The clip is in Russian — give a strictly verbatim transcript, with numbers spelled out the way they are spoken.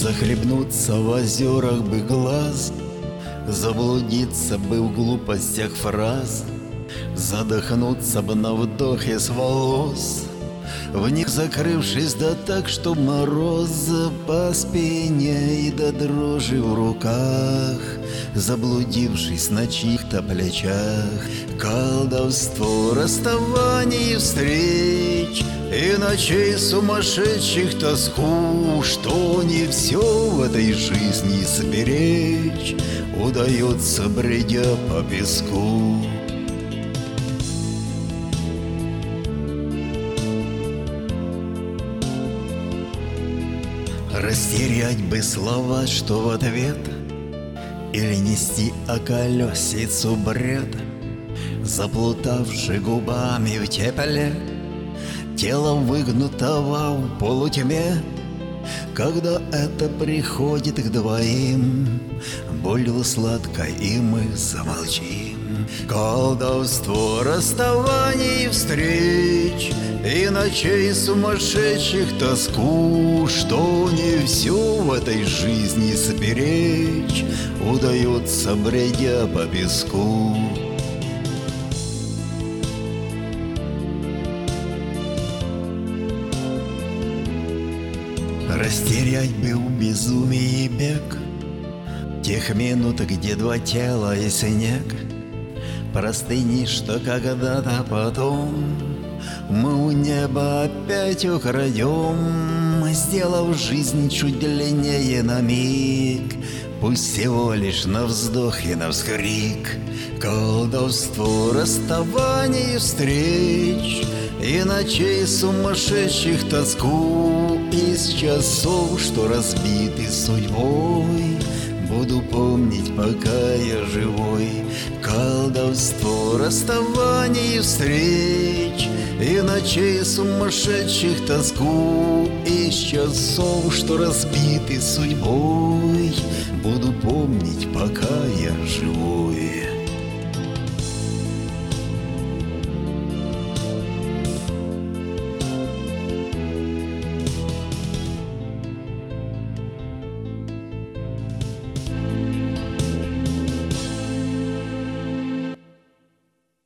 Захлебнуться в озерах бы глаз, заблудиться бы в глупостях фраз, задохнуться бы на вдохе с волос, в них закрывшись да так, что мороз по спине и до дрожи в руках, заблудившись на чьих-то плечах. Колдовство расставаний и встреч, и ночей сумасшедших тоску, что не все в этой жизни сберечь удается, бредя по песку. Растерять бы слова, что в ответ, или нести околесицу бред, заплутавши губами в тепле, телом выгнутого в полутьме. Когда это приходит к двоим, болью сладкой, и мы замолчим. Колдовство расставаний и встреч, и ночей сумасшедших тоску, что не все в этой жизни сберечь удается, бредя по песку. Растерять бы в безумии бег тех минут, где два тела и снег, простыни, что когда-то потом мы у неба опять украдем, сделав жизнь чуть длиннее на миг, пусть всего лишь на вздох и на вскрик. Колдовство расставаний и встреч, и ночей сумасшедших тоску, из часов, что разбиты судьбой, буду помнить, пока я живой. Колдовство расставаний и встреч, и ночей сумасшедших тоску, из часов, что разбиты судьбой, буду помнить, пока я живой.